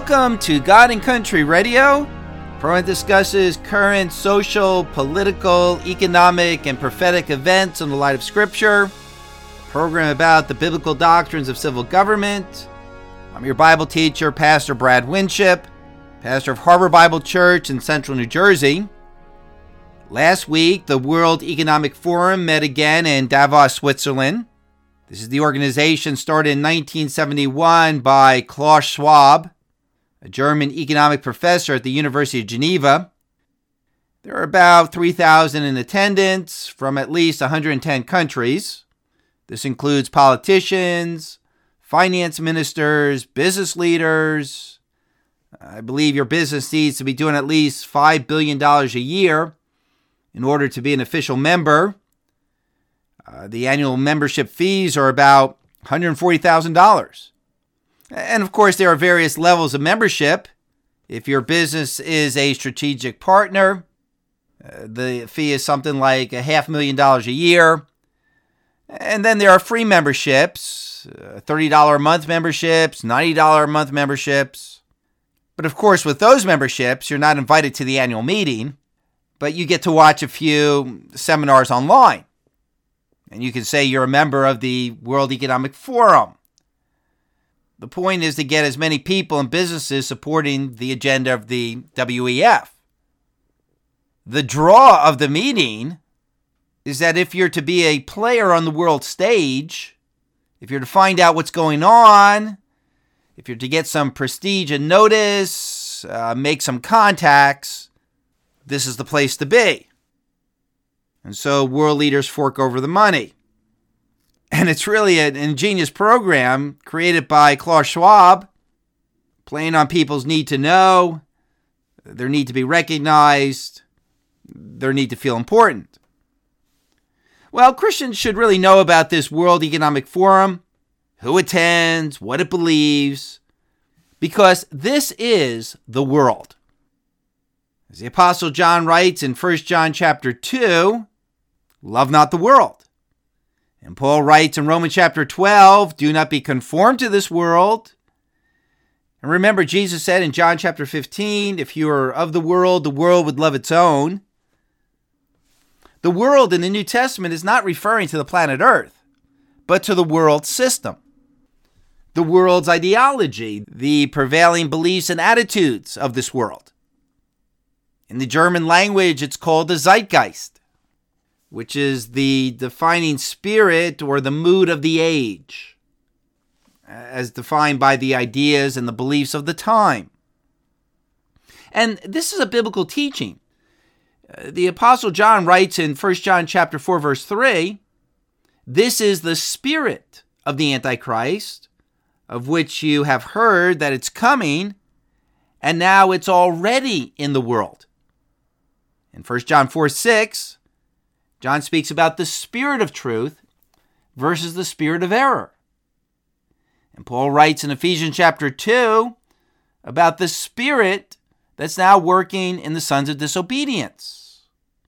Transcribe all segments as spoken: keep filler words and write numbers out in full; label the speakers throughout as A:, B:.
A: Welcome to God and Country Radio. The program discusses current social, political, economic, and prophetic events in the light of Scripture. A program about the biblical doctrines of civil government. I'm your Bible teacher, Pastor Brad Winship, pastor of Harbor Bible Church in Central New Jersey. Last week, the World Economic Forum met again in Davos, Switzerland. This is the organization started in nineteen seventy-one by Klaus Schwab, a German economic professor at the University of Geneva. There are about three thousand in attendance from at least one hundred ten countries. This includes politicians, finance ministers, business leaders. I believe your business needs to be doing at least five billion dollars a year in order to be an official member. Uh, the annual membership fees are about one hundred forty thousand dollars. And of course, there are various levels of membership. If your business is a strategic partner, uh, the fee is something like a half million dollars a year. And then there are free memberships, uh, thirty dollars a month memberships, ninety dollars a month memberships. But of course, with those memberships, you're not invited to the annual meeting, but you get to watch a few seminars online. And you can say you're a member of the World Economic Forum. The point is to get as many people and businesses supporting the agenda of the W E F. The draw of the meeting is that if you're to be a player on the world stage, if you're to find out what's going on, if you're to get some prestige and notice, uh, make some contacts, this is the place to be. And so world leaders fork over the money. And it's really an ingenious program created by Klaus Schwab, playing on people's need to know, their need to be recognized, their need to feel important. Well, Christians should really know about this World Economic Forum, who attends, what it believes, because this is the world. As the Apostle John writes in First John chapter two, love not the world. And Paul writes in Romans chapter twelve, do not be conformed to this world. And remember, Jesus said in John chapter fifteen, if you are of the world, the world would love its own. The world in the New Testament is not referring to the planet Earth, but to the world system. The world's ideology, the prevailing beliefs and attitudes of this world. In the German language, it's called the Zeitgeist, which is the defining spirit or the mood of the age, as defined by the ideas and the beliefs of the time. And this is a biblical teaching. The Apostle John writes in First John chapter four, verse three, this is the spirit of the Antichrist, of which you have heard that it's coming, and now it's already in the world. In First John four, six, John speaks about the spirit of truth versus the spirit of error. And Paul writes in Ephesians chapter two about the spirit that's now working in the sons of disobedience.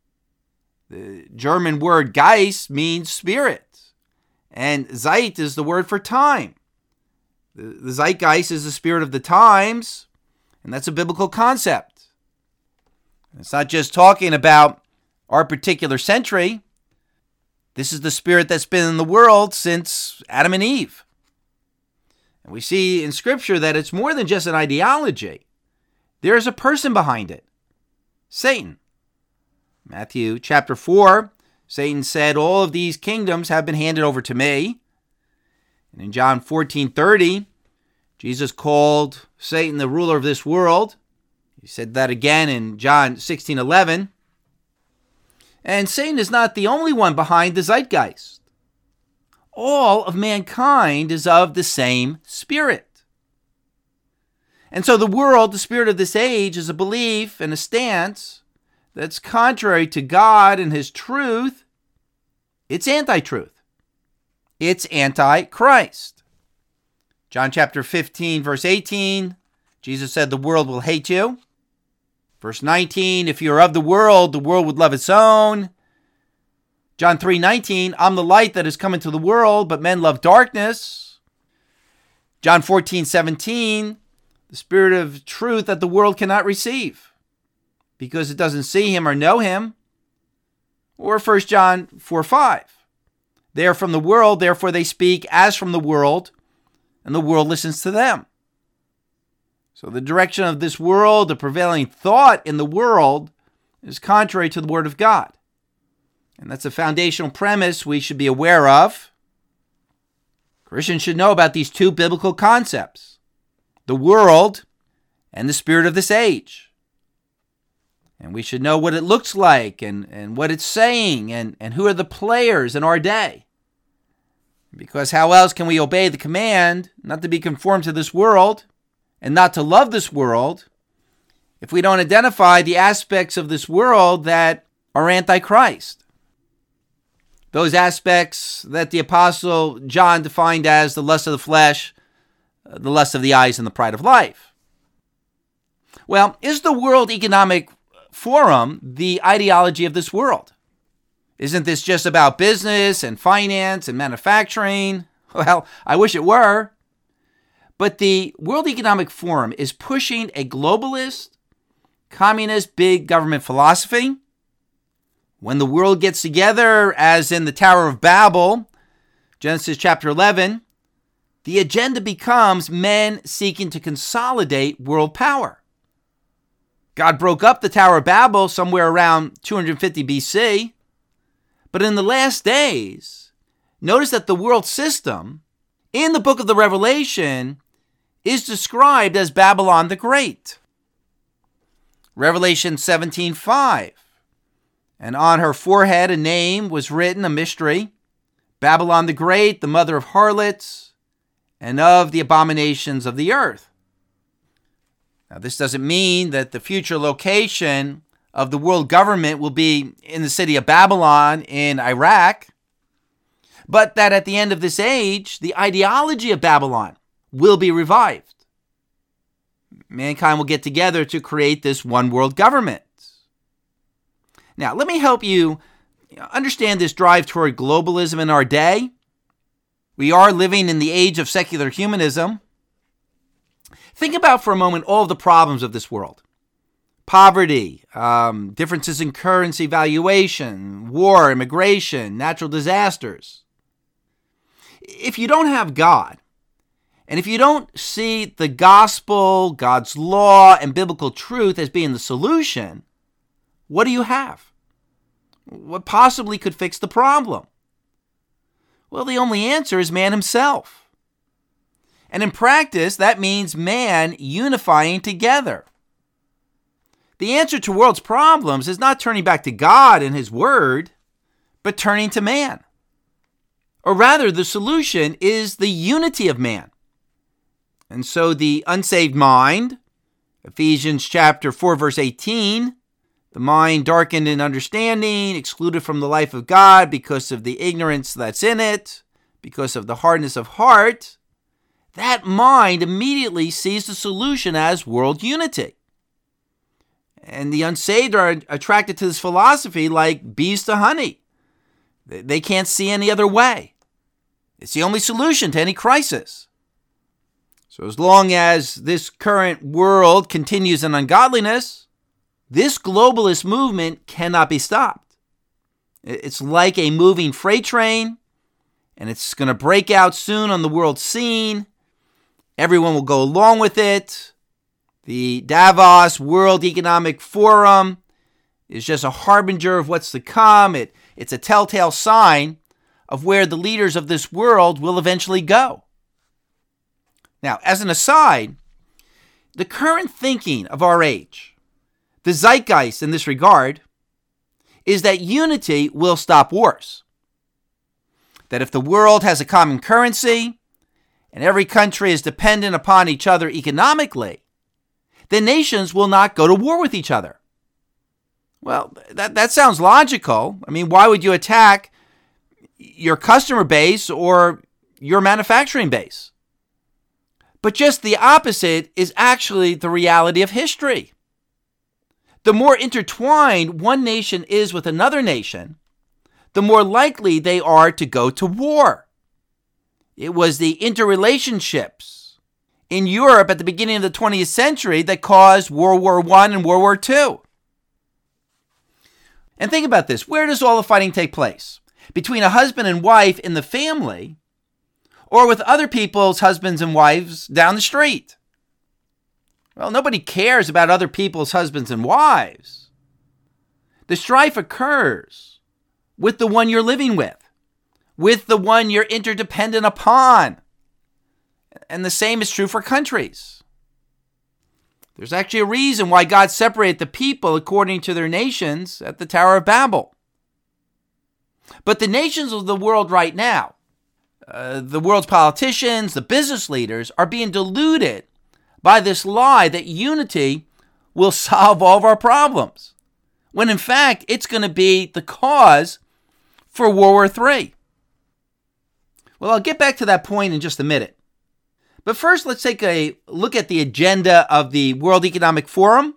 A: The German word Geist means spirit, and Zeit is the word for time. The, the Zeitgeist is the spirit of the times, and that's a biblical concept. It's not just talking about our particular century. This is the spirit that's been in the world since Adam and Eve. And we see in Scripture that it's more than just an ideology. There is a person behind it, Satan. Matthew chapter four, Satan said, all of these kingdoms have been handed over to me. And in John fourteen thirty, Jesus called Satan the ruler of this world. He said that again in John sixteen eleven. And Satan is not the only one behind the Zeitgeist. All of mankind is of the same spirit. And so the world, the spirit of this age, is a belief and a stance that's contrary to God and His truth. It's anti-truth. It's anti-Christ. John chapter fifteen, verse eighteen, Jesus said, the world will hate you. Verse nineteen, if you're of the world, the world would love its own. John three nineteen, I'm the light that has come into the world, but men love darkness. John fourteen seventeen, the Spirit of truth that the world cannot receive because it doesn't see him or know him. Or First John four five. They are from the world, therefore they speak as from the world, and the world listens to them. So the direction of this world, the prevailing thought in the world, is contrary to the Word of God. And that's a foundational premise we should be aware of. Christians should know about these two biblical concepts: the world and the spirit of this age. And we should know what it looks like and, and what it's saying and, and who are the players in our day. Because how else can we obey the command not to be conformed to this world and not to love this world if we don't identify the aspects of this world that are antichrist? Those aspects that the Apostle John defined as the lust of the flesh, the lust of the eyes, and the pride of life. Well, is the World Economic Forum the ideology of this world? Isn't this just about business and finance and manufacturing? Well, I wish it were. But the World Economic Forum is pushing a globalist, communist, big government philosophy. When the world gets together, as in the Tower of Babel, Genesis chapter eleven, the agenda becomes men seeking to consolidate world power. God broke up the Tower of Babel somewhere around two hundred fifty B C. But in the last days, notice that the world system in the book of the Revelation is described as Babylon the Great. Revelation seventeen five. And on her forehead a name was written, a mystery, Babylon the Great, the mother of harlots and of the abominations of the earth. Now, this doesn't mean that the future location of the world government will be in the city of Babylon in Iraq, but that at the end of this age, the ideology of Babylon will be revived. Mankind will get together to create this one world government. Now, let me help you understand this drive toward globalism in our day. We are living in the age of secular humanism. Think about for a moment all of the problems of this world. Poverty, um, differences in currency valuation, war, immigration, natural disasters. If you don't have God, and if you don't see the gospel, God's law, and biblical truth as being the solution, what do you have? What possibly could fix the problem? Well, the only answer is man himself. And in practice, that means man unifying together. The answer to world's problems is not turning back to God and his word, but turning to man. Or rather, the solution is the unity of man. And so the unsaved mind, Ephesians chapter four, verse eighteen, the mind darkened in understanding, excluded from the life of God because of the ignorance that's in it, because of the hardness of heart, that mind immediately sees the solution as world unity. And the unsaved are attracted to this philosophy like bees to honey. They can't see any other way. It's the only solution to any crisis. So as long as this current world continues in ungodliness, this globalist movement cannot be stopped. It's like a moving freight train, and it's going to break out soon on the world scene. Everyone will go along with it. The Davos World Economic Forum is just a harbinger of what's to come. It, it's a telltale sign of where the leaders of this world will eventually go. Now, as an aside, the current thinking of our age, the zeitgeist in this regard, is that unity will stop wars. That if the world has a common currency and every country is dependent upon each other economically, then nations will not go to war with each other. Well, that, that sounds logical. I mean, why would you attack your customer base or your manufacturing base? But just the opposite is actually the reality of history. The more intertwined one nation is with another nation, the more likely they are to go to war. It was the interrelationships in Europe at the beginning of the twentieth century that caused World War One and World War Two. And think about this. Where does all the fighting take place? Between a husband and wife in the family, or with other people's husbands and wives down the street? Well, nobody cares about other people's husbands and wives. The strife occurs with the one you're living with, with the one you're interdependent upon. And the same is true for countries. There's actually a reason why God separated the people according to their nations at the Tower of Babel. But the nations of the world right now, uh, the world's politicians, the business leaders, are being deluded by this lie that unity will solve all of our problems, when in fact it's going to be the cause for World War Three. Well, I'll get back to that point in just a minute. But first, let's take a look at the agenda of the World Economic Forum,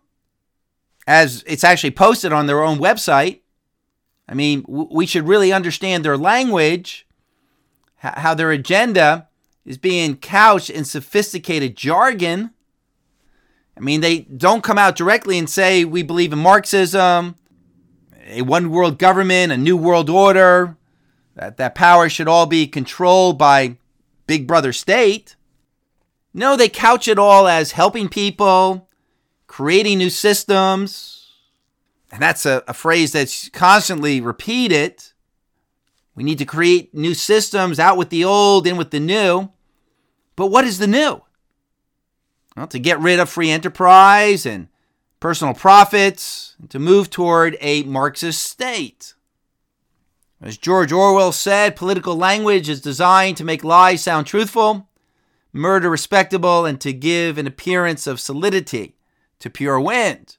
A: as it's actually posted on their own website. I mean, we should really understand their language, how their agenda is being couched in sophisticated jargon. I mean, they don't come out directly and say, we believe in Marxism, a one world government, a new world order, that, that power should all be controlled by Big Brother State. No, they couch it all as helping people, creating new systems. And that's a, a phrase that's constantly repeated. We need to create new systems, out with the old, in with the new. But what is the new? Well, to get rid of free enterprise and personal profits, and to move toward a Marxist state. As George Orwell said, political language is designed to make lies sound truthful, murder respectable, and to give an appearance of solidity to pure wind.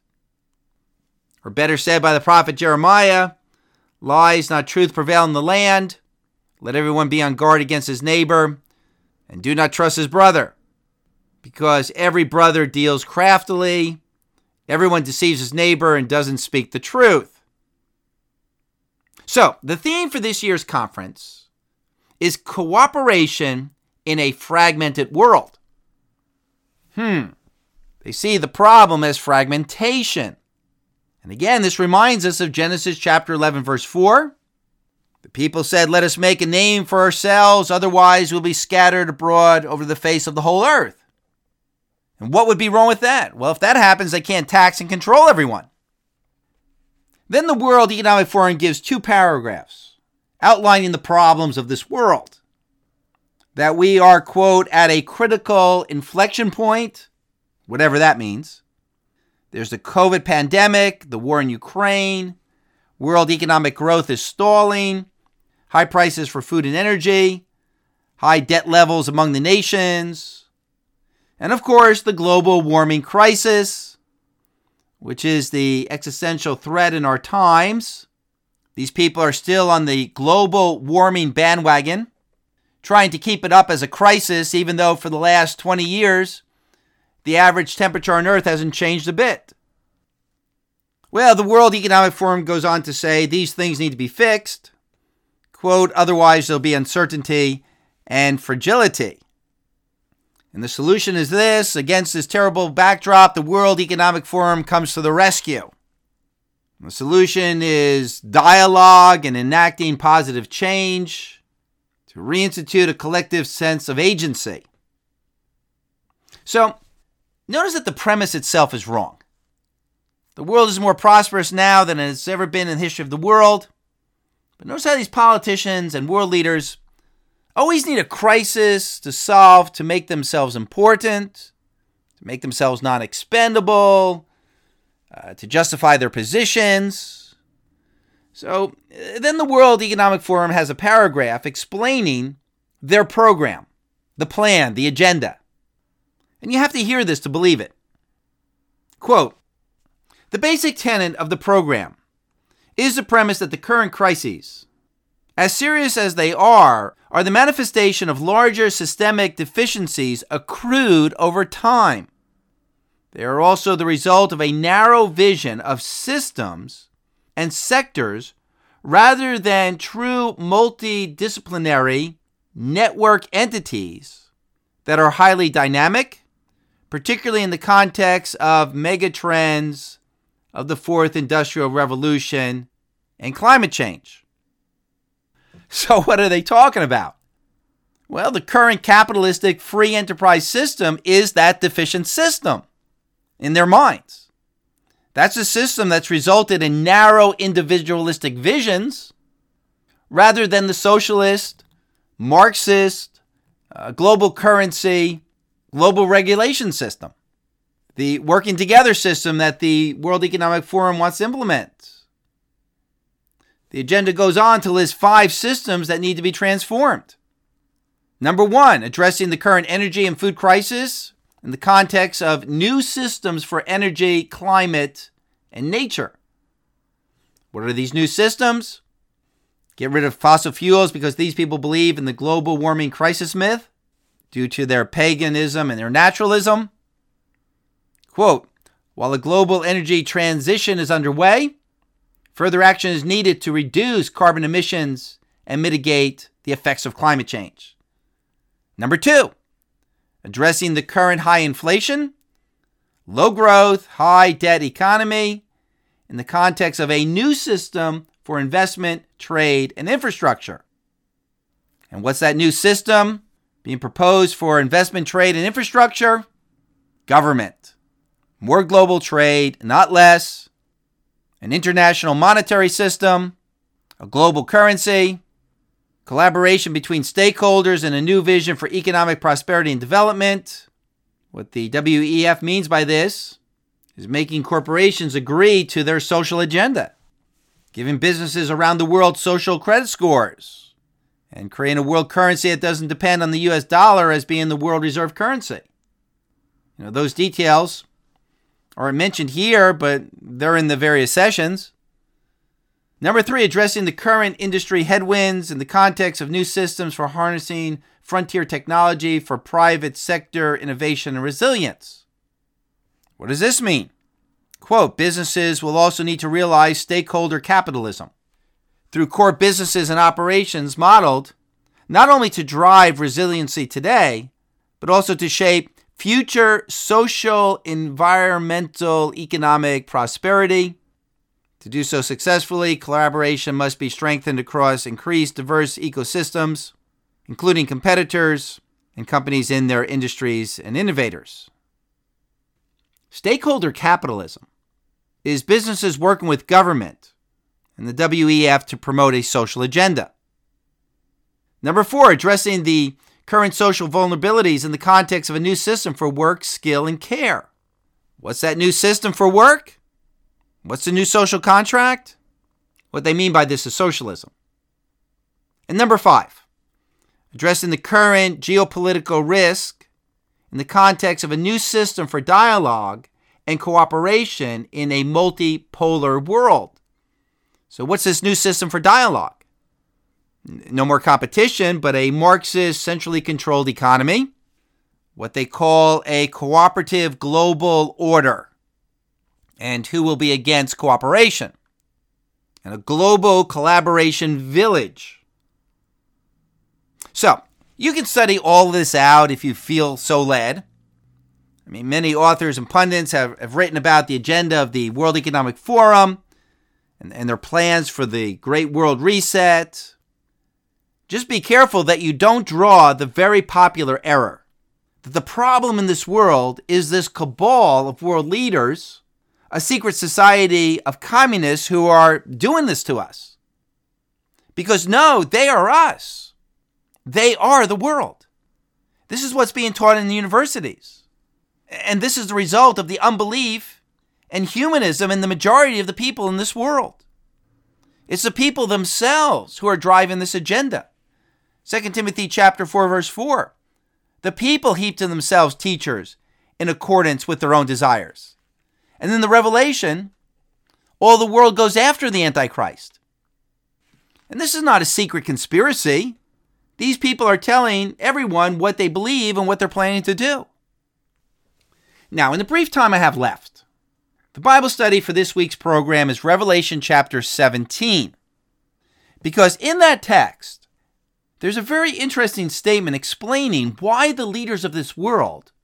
A: Or better said by the prophet Jeremiah, lies, not truth, prevail in the land. Let everyone be on guard against his neighbor, and do not trust his brother, because every brother deals craftily. Everyone deceives his neighbor and doesn't speak the truth. So, the theme for this year's conference is cooperation in a fragmented world. Hmm. They see the problem as fragmentation. And again, this reminds us of Genesis chapter eleven, verse four. The people said, let us make a name for ourselves, otherwise we'll be scattered abroad over the face of the whole earth. And what would be wrong with that? Well, if that happens, they can't tax and control everyone. Then the World Economic Forum gives two paragraphs outlining the problems of this world. That we are, quote, at a critical inflection point, whatever that means. There's the COVID pandemic, the war in Ukraine, world economic growth is stalling, high prices for food and energy, high debt levels among the nations, and of course the global warming crisis, which is the existential threat in our times. These people are still on the global warming bandwagon, trying to keep it up as a crisis, even though for the last twenty years, the average temperature on Earth hasn't changed a bit. Well, the World Economic Forum goes on to say these things need to be fixed. Quote, otherwise there'll be uncertainty and fragility. And the solution is this: against this terrible backdrop, the World Economic Forum comes to the rescue. The solution is dialogue and enacting positive change to reinstitute a collective sense of agency. So, notice that the premise itself is wrong. The world is more prosperous now than it's ever been in the history of the world. But notice how these politicians and world leaders always need a crisis to solve to make themselves important, to make themselves non-expendable, uh, to justify their positions. So then the World Economic Forum has a paragraph explaining their program, the plan, the agenda. And you have to hear this to believe it. Quote, the basic tenet of the program is the premise that the current crises, as serious as they are, are the manifestation of larger systemic deficiencies accrued over time. They are also the result of a narrow vision of systems and sectors rather than true multidisciplinary network entities that are highly dynamic, particularly in the context of mega trends of the fourth industrial revolution and climate change. So what are they talking about? Well, the current capitalistic free enterprise system is that deficient system in their minds. That's a system that's resulted in narrow individualistic visions rather than the socialist, Marxist, uh, global currency, global regulation system, the working together system that the World Economic Forum wants to implement. The agenda goes on to list five systems that need to be transformed. Number one, addressing the current energy and food crisis in the context of new systems for energy, climate, and nature. What are these new systems? Get rid of fossil fuels because these people believe in the global warming crisis myth due to their paganism and their naturalism. Quote, while a global energy transition is underway, further action is needed to reduce carbon emissions and mitigate the effects of climate change. Number two, addressing the current high inflation, low growth, high debt economy in the context of a new system for investment, trade, and infrastructure. And what's that new system being proposed for investment, trade, and infrastructure? Government. More global trade, not less. An international monetary system, a global currency, collaboration between stakeholders, and a new vision for economic prosperity and development. What the W E F means by this is making corporations agree to their social agenda, giving businesses around the world social credit scores, and creating a world currency that doesn't depend on the U S dollar as being the world reserve currency. You know, those details aren't mentioned here, but they're in the various sessions. Number three, addressing the current industry headwinds in the context of new systems for harnessing frontier technology for private sector innovation and resilience. What does this mean? Quote, businesses will also need to realize stakeholder capitalism through core businesses and operations modeled not only to drive resiliency today, but also to shape future social, environmental, economic prosperity. To do so successfully, collaboration must be strengthened across increased diverse ecosystems, including competitors and companies in their industries and innovators. Stakeholder capitalism is businesses working with government and the W E F to promote a social agenda. Number four, addressing the current social vulnerabilities in the context of a new system for work, skill, and care. What's that new system for work? What's the new social contract? What they mean by this is socialism. And number five, addressing the current geopolitical risk in the context of a new system for dialogue and cooperation in a multipolar world. So what's this new system for dialogue? No more competition, but a Marxist, centrally controlled economy, what they call a cooperative global order. And who will be against cooperation? And a global collaboration village. So, you can study all this out if you feel so led. I mean, many authors and pundits have, have written about the agenda of the World Economic Forum and, and their plans for the Great World Reset. Just be careful that you don't draw the very popular error that the problem in this world is this cabal of world leaders, a secret society of communists who are doing this to us. Because no, they are us. They are the world. This is what's being taught in the universities. And this is the result of the unbelief and humanism in the majority of the people in this world. It's the people themselves who are driving this agenda. Second Timothy chapter four, verse four. The people heap to themselves teachers in accordance with their own desires. And then the Revelation, all the world goes after the Antichrist. And this is not a secret conspiracy. These people are telling everyone what they believe and what they're planning to do. Now, in the brief time I have left, the Bible study for this week's program is Revelation chapter seventeen. Because in that text, there's a very interesting statement explaining why the leaders of this world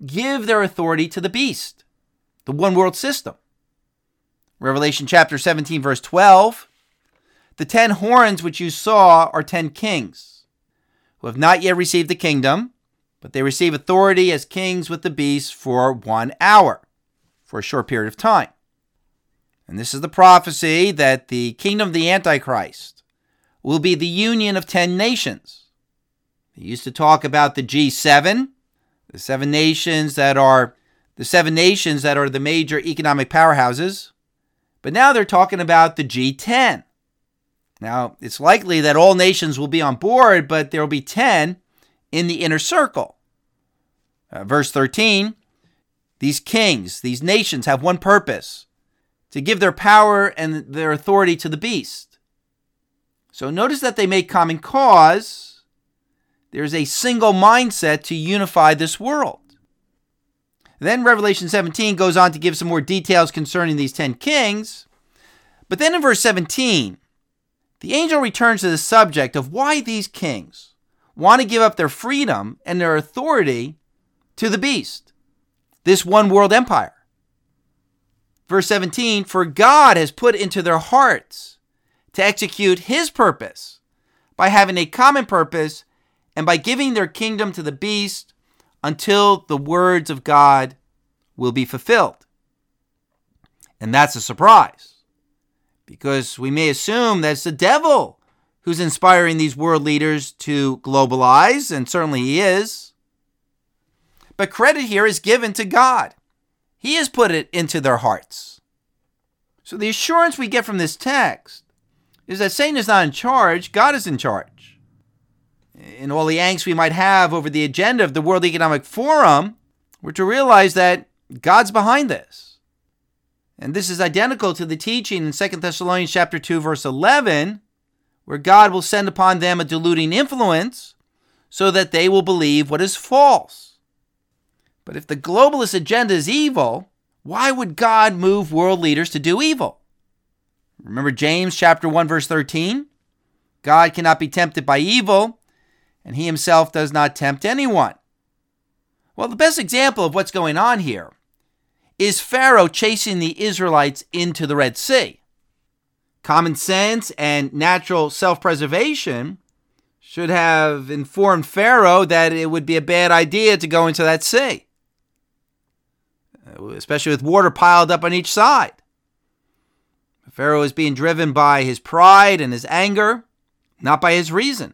A: give their authority to the beast, the one world system. Revelation chapter seventeen, verse twelve, the ten horns which you saw are ten kings, who have not yet received the kingdom, but they receive authority as kings with the beast for one hour, for a short period of time. And this is the prophecy that the kingdom of the Antichrist will be the union of ten nations. They used to talk about the G seven, the seven nations that are the seven nations that are the major economic powerhouses, but now they're talking about the G ten. Now, it's likely that all nations will be on board, but there will be ten in the inner circle. Uh, verse thirteen, these kings, these nations have one purpose: to give their power and their authority to the beast. So notice that they make common cause. There's a single mindset to unify this world. Then Revelation seventeen goes on to give some more details concerning these ten kings. But then in verse seventeen, the angel returns to the subject of why these kings want to give up their freedom and their authority to the beast, this one world empire. Verse seventeen, for God has put into their hearts to execute his purpose by having a common purpose and by giving their kingdom to the beast until the words of God will be fulfilled. And that's a surprise, because we may assume that it's the devil who's inspiring these world leaders to globalize, and certainly he is. But credit here is given to God. He has put it into their hearts. So the assurance we get from this text is that Satan is not in charge, God is in charge. In all the angst we might have over the agenda of the World Economic Forum, we're to realize that God's behind this. And this is identical to the teaching in Second Thessalonians chapter two, verse eleven, where God will send upon them a deluding influence so that they will believe what is false. But if the globalist agenda is evil, why would God move world leaders to do evil? Remember James chapter one, verse thirteen? God cannot be tempted by evil, and he himself does not tempt anyone. Well, the best example of what's going on here is Pharaoh chasing the Israelites into the Red Sea. Common sense and natural self-preservation should have informed Pharaoh that it would be a bad idea to go into that sea, especially with water piled up on each side. Pharaoh is being driven by his pride and his anger, not by his reason.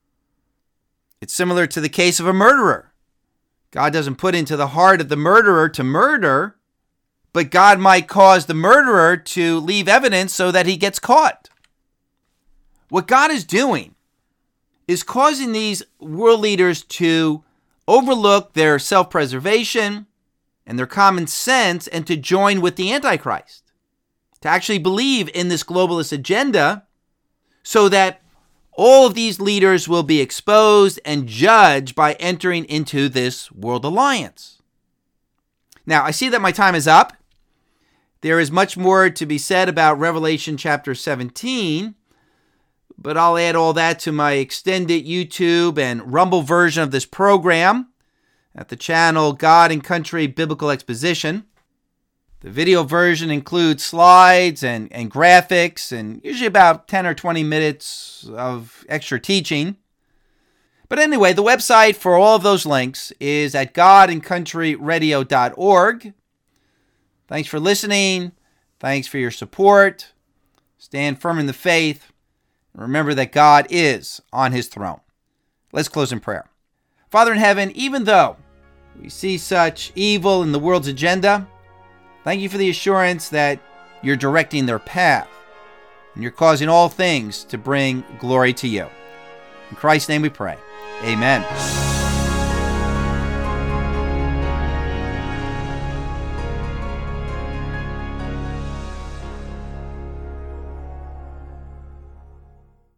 A: It's similar to the case of a murderer. God doesn't put into the heart of the murderer to murder, but God might cause the murderer to leave evidence so that he gets caught. What God is doing is causing these world leaders to overlook their self-preservation and their common sense and to join with the Antichrist, to actually believe in this globalist agenda so that all of these leaders will be exposed and judged by entering into this world alliance. Now, I see that my time is up. There is much more to be said about Revelation chapter seventeen, but I'll add all that to my extended YouTube and Rumble version of this program at the channel God and Country Biblical Exposition. The video version includes slides and, and graphics and usually about ten or twenty minutes of extra teaching. But anyway, the website for all of those links is at god and country radio dot org. Thanks for listening. Thanks for your support. Stand firm in the faith. Remember that God is on his throne. Let's close in prayer. Father in heaven, even though we see such evil in the world's agenda, thank you for the assurance that you're directing their path and you're causing all things to bring glory to you. In Christ's name we pray. Amen.